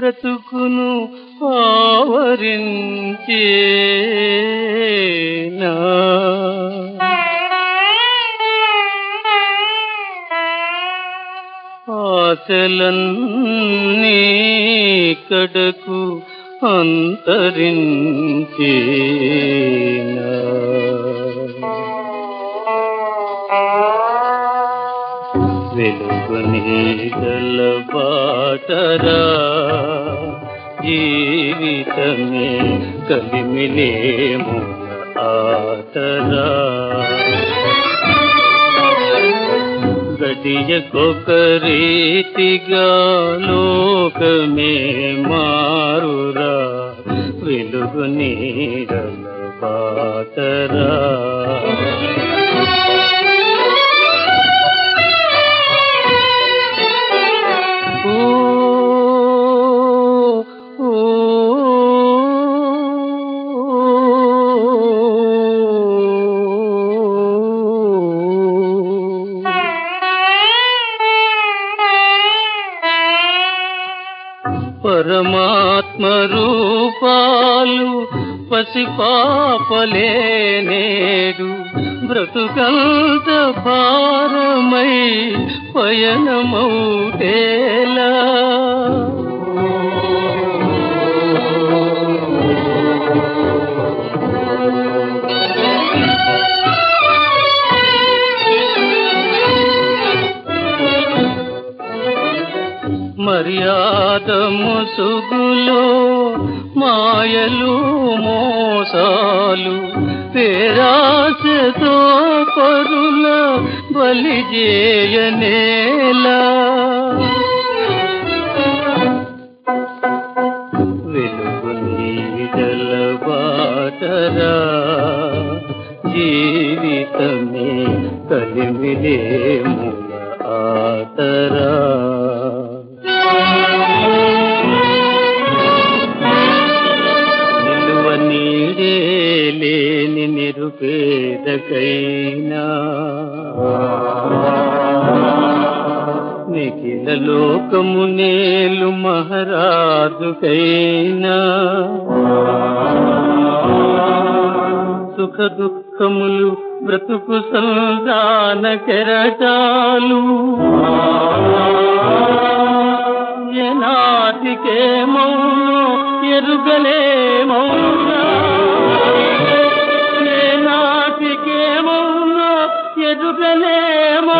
బ్రతుకును ఆవరించేనా ఆశలన్నీ కడకు అంతరించేనా వెలుగు నీడల బాటరా జీవితమే కలిమిలేముల ఆటరా గడియకొకరీతిగా లోకమే మారురా వెలుగు నీడల బాటరా పరమాత్మ రూపాలు పసిపాపలే నేడు బ్రతుకంత భారమై పయనమౌటేలా మర్యాద ముసుగులో మాయలు మోసాలు పేరాశతో పరుల బలిజేయనేలా వెలుగు నీడల బాటరా జీవితమే కలిమిలేముల ఆటరా లేని నిరుపేదకైనా నిఖిల లోకము నేలు మహారాజుకైనా సుఖ దుఃఖములు బ్రతుకు సంధాన కెరటాలు ఏనాటికే మౌనో ఎరుగలే మౌనా ఏనాటికే మౌనో ఎరుగలే